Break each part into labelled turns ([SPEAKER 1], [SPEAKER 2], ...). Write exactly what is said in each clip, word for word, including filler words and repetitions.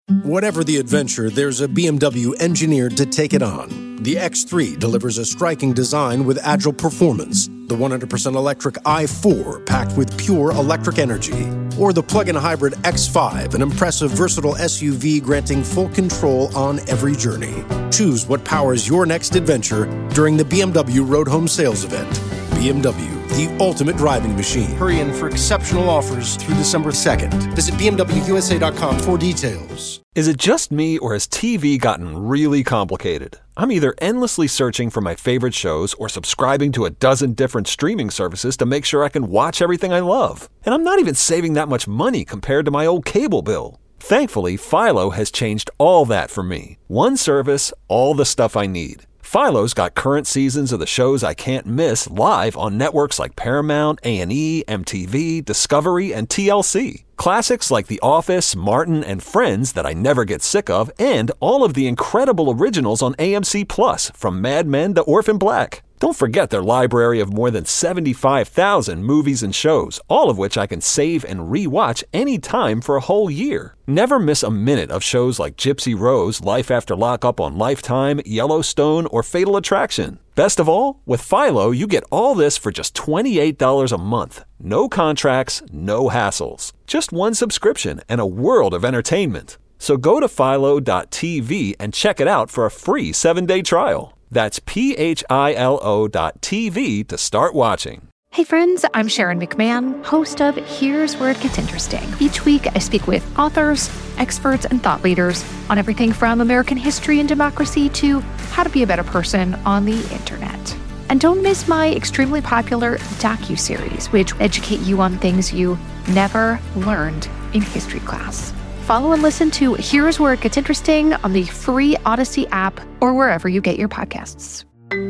[SPEAKER 1] Whatever the adventure, there's a B M W engineered to take it on. The X three delivers a striking design with agile performance. The one hundred percent electric i four, packed with pure electric energy. Or the plug-in hybrid X five, an impressive, versatile S U V granting full control on every journey. Choose what powers your next adventure during the B M W Road Home Sales Event. B M W, the ultimate driving machine. Hurry in for exceptional offers through December second. Visit B M W U S A dot com for details.
[SPEAKER 2] Is it just me, or has T V gotten really complicated? I'm either endlessly searching for my favorite shows or subscribing to a dozen different streaming services to make sure I can watch everything I love. And I'm not even saving that much money compared to my old cable bill. Thankfully, Philo has changed all that for me. One service, all the stuff I need. Philo's got current seasons of the shows I can't miss live on networks like Paramount, A and E, M T V, Discovery, and T L C. Classics like The Office, Martin, and Friends that I never get sick of, and all of the incredible originals on A M C Plus, from Mad Men to Orphan Black. Don't forget their library of more than seventy-five thousand movies and shows, all of which I can save and re-watch anytime for a whole year. Never miss a minute of shows like Gypsy Rose, Life After Lockup on Lifetime, Yellowstone, or Fatal Attraction. Best of all, with Philo, you get all this for just twenty-eight dollars a month. No contracts, no hassles. Just one subscription and a world of entertainment. So go to philo dot t v and check it out for a free seven-day trial. That's P H I L O dot T V to start watching.
[SPEAKER 3] Hey friends, I'm Sharon McMahon, host of Here's Where It Gets Interesting. Each week, I speak with authors, experts, and thought leaders on everything from American history and democracy to how to be a better person on the internet. And don't miss my extremely popular docuseries, which educate you on things you never learned in history class. Follow and listen to Here's Where It Gets Interesting on the free Odyssey app or wherever you get your podcasts.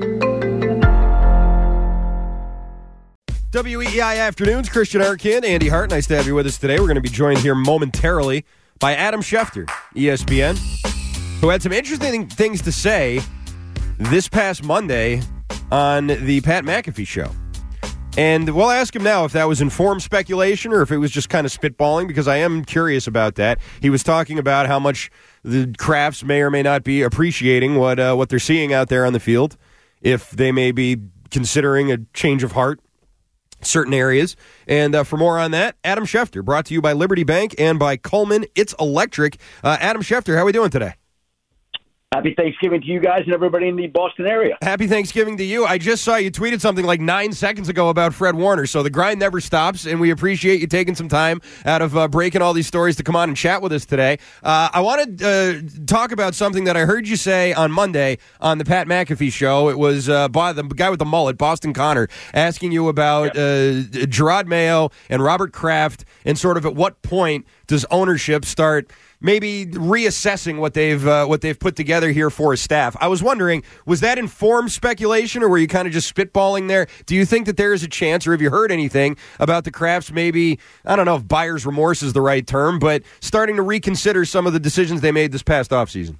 [SPEAKER 4] W E E I Afternoons, Christian Arkin, Andy Hart. Nice to have you with us today. We're going to be joined here momentarily by Adam Schefter, E S P N, who had some interesting things to say this past Monday on the Pat McAfee show. And we'll ask him now if that was informed speculation or if it was just kind of spitballing, because I am curious about that. He was talking about how much the Crafts may or may not be appreciating what uh, what they're seeing out there on the field, if they may be considering a change of heart in certain areas. And uh, for more on that, Adam Schefter, brought to you by Liberty Bank and by Coleman It's Electric. Uh, Adam Schefter, how are we doing today?
[SPEAKER 5] Happy Thanksgiving to you guys and everybody in the Boston area.
[SPEAKER 4] Happy Thanksgiving to you. I just saw you tweeted something like nine seconds ago about Fred Warner, so the grind never stops, and we appreciate you taking some time out of uh, breaking all these stories to come on and chat with us today. Uh, I want to uh, talk about something that I heard you say on Monday on the Pat McAfee show. It was uh, by the guy with the mullet, Boston Connor, asking you about uh, Gerard Mayo and Robert Kraft, and sort of at what point does ownership start maybe reassessing what they've uh, what they've put together here for a staff. I was wondering, was that informed speculation, or were you kind of just spitballing there? Do you think that there is a chance, or have you heard anything about the Crafts maybe, I don't know if buyer's remorse is the right term, but starting to reconsider some of the decisions they made this past offseason?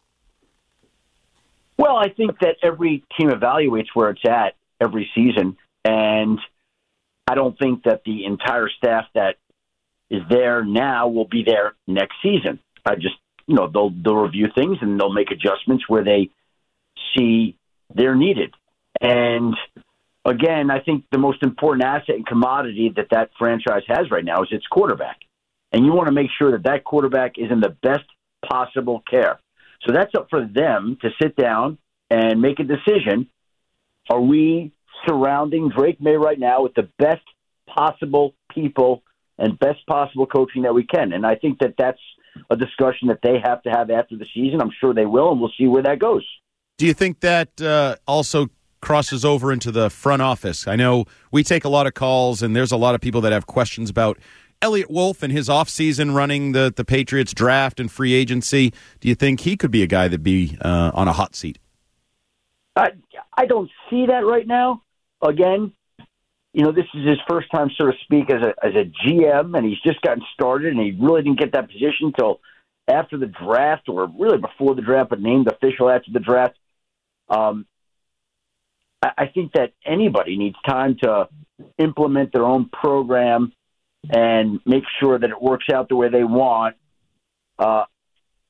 [SPEAKER 5] Well, I think that every team evaluates where it's at every season, and I don't think that the entire staff that is there now will be there next season. I just, you know, they'll they'll review things and they'll make adjustments where they see they're needed. And again, I think the most important asset and commodity that that franchise has right now is its quarterback. And you want to make sure that that quarterback is in the best possible care. So that's up for them to sit down and make a decision. Are we surrounding Drake May right now with the best possible people and best possible coaching that we can? And I think that that's a discussion that they have to have after the season. I'm sure they will, and we'll see where that goes.
[SPEAKER 6] Do you think that uh, also crosses over into the front office? I know we take a lot of calls, and there's a lot of people that have questions about Elliott Wolf and his offseason running the, the Patriots draft and free agency. Do you think he could be a guy that'd be uh, on a hot seat?
[SPEAKER 5] I, I don't see that right now. Again, you know, this is his first time, so to speak, as a as a G M, and he's just gotten started, and he really didn't get that position until after the draft, or really before the draft, but named official after the draft. Um, I, I think that anybody needs time to implement their own program and make sure that it works out the way they want. Uh,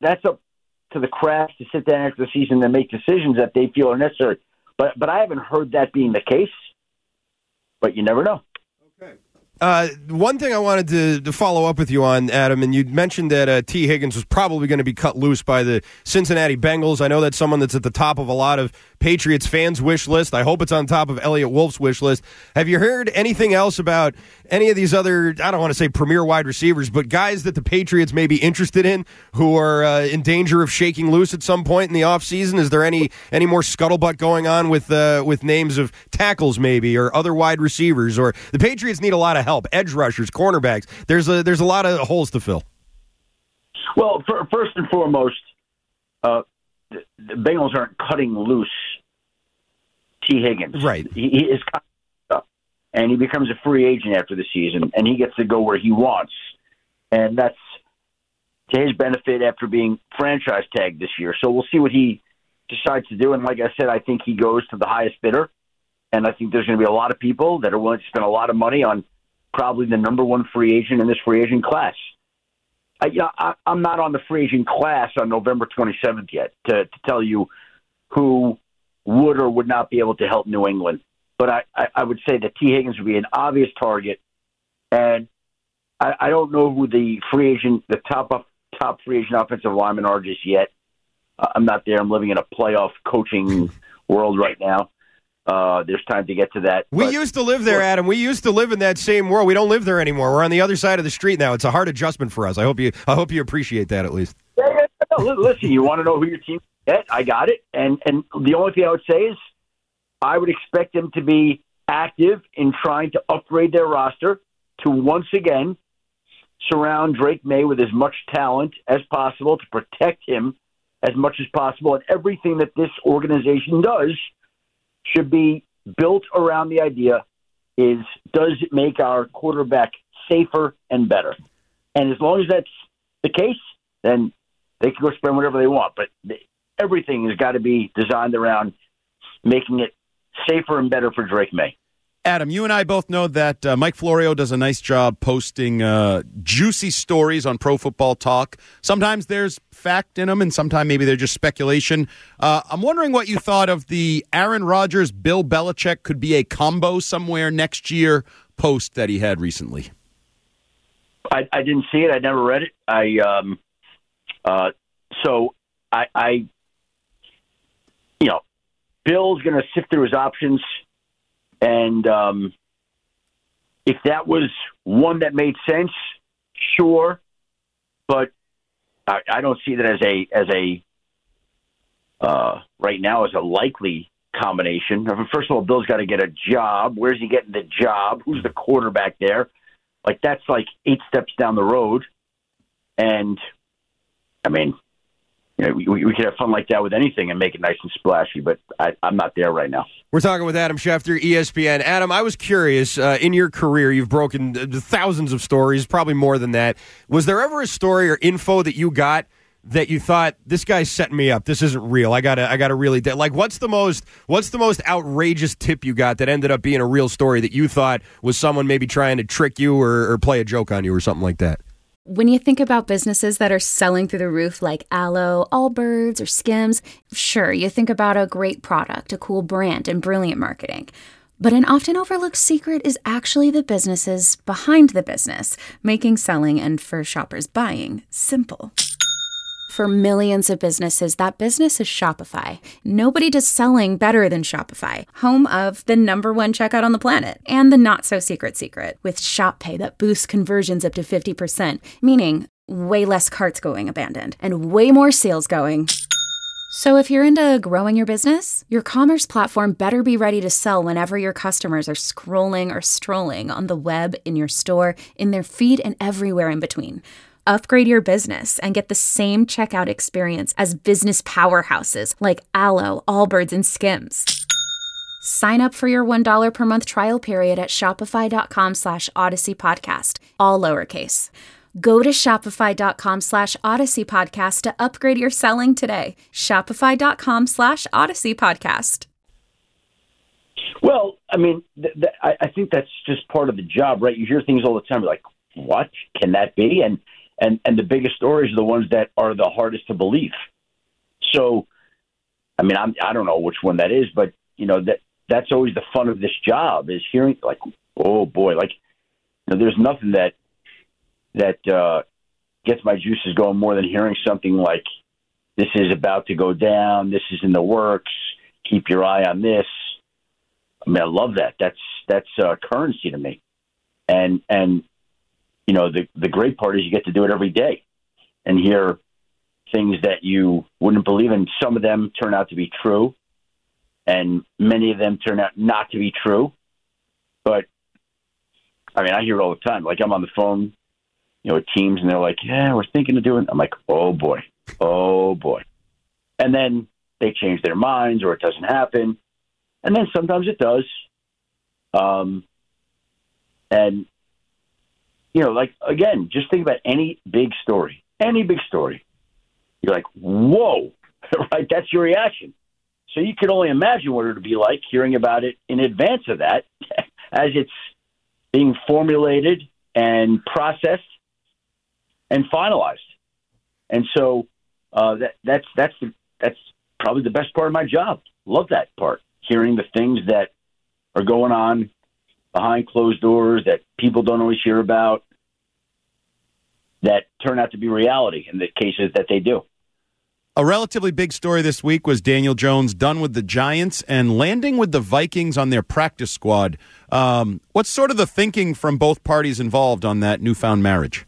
[SPEAKER 5] that's up to the Krafts to sit down after the season and make decisions that they feel are necessary. But but I haven't heard that being the case. But you never know.
[SPEAKER 4] Uh, one thing I wanted to, to follow up with you on, Adam, and you mentioned that uh, T. Higgins was probably going to be cut loose by the Cincinnati Bengals. I know that's someone that's at the top of a lot of Patriots fans' wish list. I hope it's on top of Elliott Wolf's wish list. Have you heard anything else about any of these other, I don't want to say premier wide receivers, but guys that the Patriots may be interested in who are uh, in danger of shaking loose at some point in the offseason? Is there any any more scuttlebutt going on with uh, with names of tackles maybe or other wide receivers? Or the Patriots need a lot of help, edge rushers, cornerbacks. There's a there's a lot of holes to fill.
[SPEAKER 5] Well, for, first and foremost, uh, the, the Bengals aren't cutting loose T. Higgins.
[SPEAKER 4] Right.
[SPEAKER 5] He, he is cut up, and he becomes a free agent after the season, and he gets to go where he wants, and that's to his benefit after being franchise tagged this year. So we'll see what he decides to do. And like I said, I think he goes to the highest bidder, and I think there's going to be a lot of people that are willing to spend a lot of money on probably the number one free agent in this free agent class. I, you know, I, I'm not on the free agent class on November twenty-seventh yet to, to tell you who would or would not be able to help New England. But I, I, I would say that T. Higgins would be an obvious target, and I, I don't know who the free agent, the top up, top free agent offensive linemen are just yet. Uh, I'm not there. I'm living in a playoff coaching world right now. Uh, there's time to get to that.
[SPEAKER 4] We
[SPEAKER 5] but,
[SPEAKER 4] used to live there, Adam. We used to live in that same world. We don't live there anymore. We're on the other side of the street now. It's a hard adjustment for us. I hope you. I hope you appreciate that at least.
[SPEAKER 5] Yeah, yeah, yeah. Listen, you want to know who your team is? I got it. And and the only thing I would say is, I would expect them to be active in trying to upgrade their roster to once again surround Drake May with as much talent as possible to protect him as much as possible. And everything that this organization does should be built around the idea is, does it make our quarterback safer and better? And as long as that's the case, then they can go spend whatever they want. But everything has got to be designed around making it safer and better for Drake May.
[SPEAKER 6] Adam, you and I both know that uh, Mike Florio does a nice job posting uh, juicy stories on Pro Football Talk. Sometimes there's fact in them, and sometimes maybe they're just speculation. Uh, I'm wondering what you thought of the Aaron Rodgers, Bill Belichick could be a combo somewhere next year post that he had recently.
[SPEAKER 5] I, I didn't see it. I never read it. I um, uh, so I, I, you know, Bill's going to sift through his options. And um, if that was one that made sense, sure, but I, I don't see that as a as a uh, right now as a likely combination. First of all, Bill's got to get a job. Where's he getting the job? Who's the quarterback there? Like that's like eight steps down the road. And I mean, you know, we, we could have fun like that with anything and make it nice and splashy, but I, I'm not there right now.
[SPEAKER 4] We're talking with Adam Schefter, E S P N. Adam, I was curious, uh, in your career, you've broken thousands of stories, probably more than that. Was there ever a story or info that you got that you thought, this guy's setting me up, this isn't real, I gotta I gotta really, like, what's the most what's the most outrageous tip you got that ended up being a real story that you thought was someone maybe trying to trick you or, or play a joke on you or something like that?
[SPEAKER 7] When you think about businesses that are selling through the roof like Aloe, Allbirds, or Skims, sure, you think about a great product, a cool brand, and brilliant marketing. But an often overlooked secret is actually the businesses behind the business, making selling and, for shoppers, buying simple. For millions of businesses, that business is Shopify. Nobody does selling better than Shopify, home of the number one checkout on the planet and the not-so-secret secret with Shop Pay that boosts conversions up to fifty percent, meaning way less carts going abandoned and way more sales going. So if you're into growing your business, your commerce platform better be ready to sell whenever your customers are scrolling or strolling on the web, in your store, in their feed, and everywhere in between. Upgrade your business and get the same checkout experience as business powerhouses like Aloe, Allbirds, and Skims. Sign up for your one dollar per month trial period at shopify.com slash Odyssey Podcast, all lowercase. Go to shopify.com slash Odyssey Podcast to upgrade your selling today. Shopify.com slash Odyssey Podcast.
[SPEAKER 5] Well, I mean, th- th- I-, I think that's just part of the job, right? You hear things all the time. You're like, what? Can that be? And And and the biggest stories are the ones that are the hardest to believe. So, I mean, I'm, I don't know which one that is, but, you know, that that's always the fun of this job is hearing, like, oh, boy, like, you know, there's nothing that that uh, gets my juices going more than hearing something like, this is about to go down, this is in the works, keep your eye on this. I mean, I love that. That's that's uh, currency to me. And, and you know, the, the great part is you get to do it every day and hear things that you wouldn't believe, and some of them turn out to be true, and many of them turn out not to be true. But, I mean, I hear it all the time. Like, I'm on the phone, you know, with teams, and they're like, yeah, we're thinking of doing it. I'm like, oh, boy, oh, boy. And then they change their minds, or it doesn't happen. And then sometimes it does. Um, and, you know, like, again, just think about any big story, any big story. You're like, whoa, right? That's your reaction. So you can only imagine what it would be like hearing about it in advance of that as it's being formulated and processed and finalized. And so uh, that, that's that's the, that's probably the best part of my job. Love that part, hearing the things that are going on behind closed doors that people don't always hear about that turn out to be reality in the cases that they do.
[SPEAKER 6] A relatively big story this week was Daniel Jones done with the Giants and landing with the Vikings on their practice squad. Um, what's sort of the thinking from both parties involved on that newfound marriage?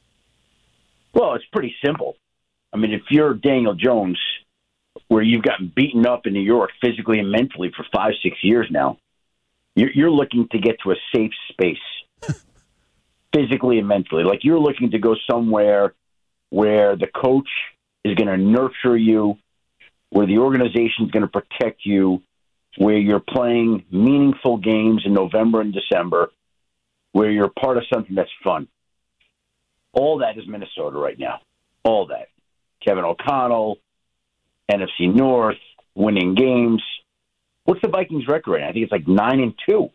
[SPEAKER 5] Well, it's pretty simple. I mean, if you're Daniel Jones, where you've gotten beaten up in New York physically and mentally for five, six years now, you're, you're looking to get to a safe space, physically and mentally. Like, you're looking to go somewhere where the coach is going to nurture you, where the organization is going to protect you, where you're playing meaningful games in November and December, where you're part of something that's fun. All that is Minnesota right now. All that. Kevin O'Connell, N F C North, winning games. What's the Vikings record right now? I think it's like nine and two.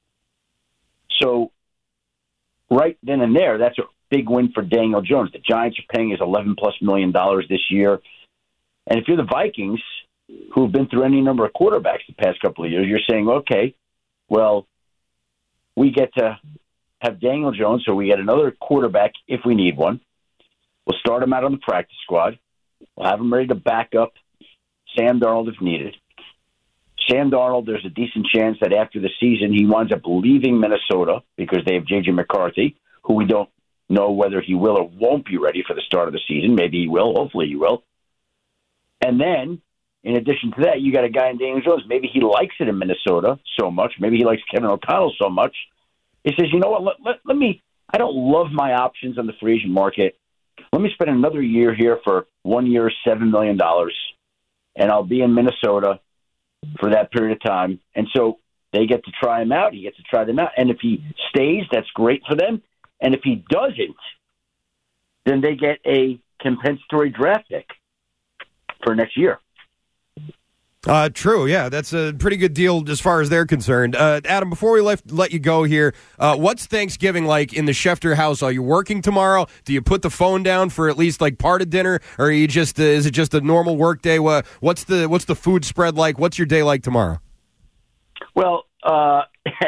[SPEAKER 5] So right then and there, that's a big win for Daniel Jones. The Giants are paying his eleven plus million dollars this year. And if you're the Vikings, who have been through any number of quarterbacks the past couple of years, you're saying, okay, well, we get to have Daniel Jones, so we get another quarterback if we need one. We'll start him out on the practice squad. We'll have him ready to back up Sam Darnold if needed. Sam Darnold, there's a decent chance that after the season he winds up leaving Minnesota because they have J J McCarthy, who we don't know whether he will or won't be ready for the start of the season. Maybe he will. Hopefully he will. And then, in addition to that, you got a guy in Daniel Jones. Maybe he likes it in Minnesota so much. Maybe he likes Kevin O'Connell so much. He says, you know what, let, let, let me, I don't love my options on the free agent market. Let me spend another year here for one year, seven million dollars, and I'll be in Minnesota for that period of time. And so they get to try him out. He gets to try them out. And if he stays, that's great for them. And if he doesn't, then they get a compensatory draft pick for next year.
[SPEAKER 4] Uh, true, yeah. That's a pretty good deal as far as they're concerned. Uh, Adam, before we let, let you go here, uh, what's Thanksgiving like in the Schefter house? Are you working tomorrow? Do you put the phone down for at least like part of dinner? Or are you just, uh, is it just a normal work day? What, what's the what's the food spread like? What's your day like tomorrow?
[SPEAKER 5] Well, uh,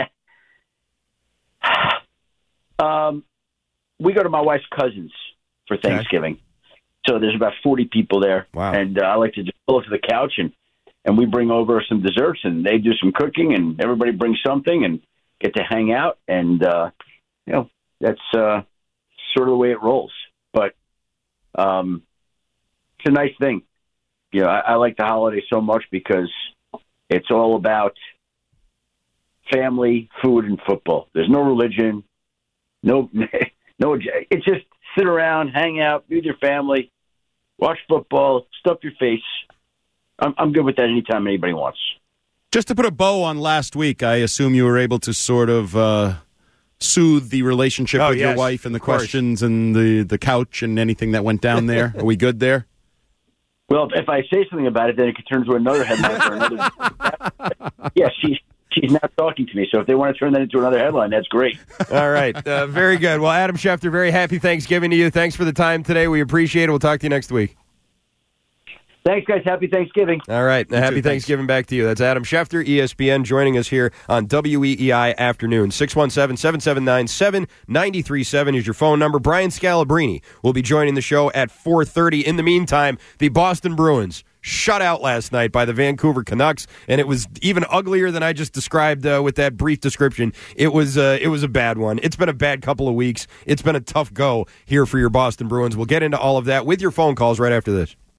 [SPEAKER 5] um, we go to my wife's cousins for Thanksgiving. Okay. So there's about forty people there.
[SPEAKER 4] Wow.
[SPEAKER 5] And uh, I like to just pull up to the couch and And we bring over some desserts, and they do some cooking, and everybody brings something, and get to hang out. And uh, you know, that's uh, sort of the way it rolls. But um, it's a nice thing. You know, I, I like the holiday so much because it's all about family, food, and football. There's no religion, no, no. It's just sit around, hang out, be with your family, watch football, stuff your face. I'm, I'm good with that anytime anybody wants.
[SPEAKER 6] Just to put a bow on last week, I assume you were able to sort of uh, soothe the relationship
[SPEAKER 4] oh,
[SPEAKER 6] with
[SPEAKER 4] yes,
[SPEAKER 6] your wife and the questions and the, the couch and anything that went down there. Are we good there?
[SPEAKER 5] Well, if I say something about it, then it could turn to another headline for another. Yeah, she she's now talking to me. So if they want to turn that into another headline, that's great.
[SPEAKER 4] All right. Uh, very good. Well, Adam Schefter, very happy Thanksgiving to you. Thanks for the time today. We appreciate it. We'll talk to you next week.
[SPEAKER 5] Thanks, guys. Happy Thanksgiving.
[SPEAKER 4] All right. Happy
[SPEAKER 6] too,
[SPEAKER 4] Thanksgiving back to you. That's Adam Schefter, E S P N, joining us here on W E E I Afternoon. six one seven, seven seven nine, seven nine three seven is your phone number. Brian Scalabrine will be joining the show at four thirty. In the meantime, the Boston Bruins shut out last night by the Vancouver Canucks, and it was even uglier than I just described uh, with that brief description. It was uh, it was a bad one. It's been a bad couple of weeks. It's been a tough go here for your Boston Bruins. We'll get into all of that with your phone calls right after this.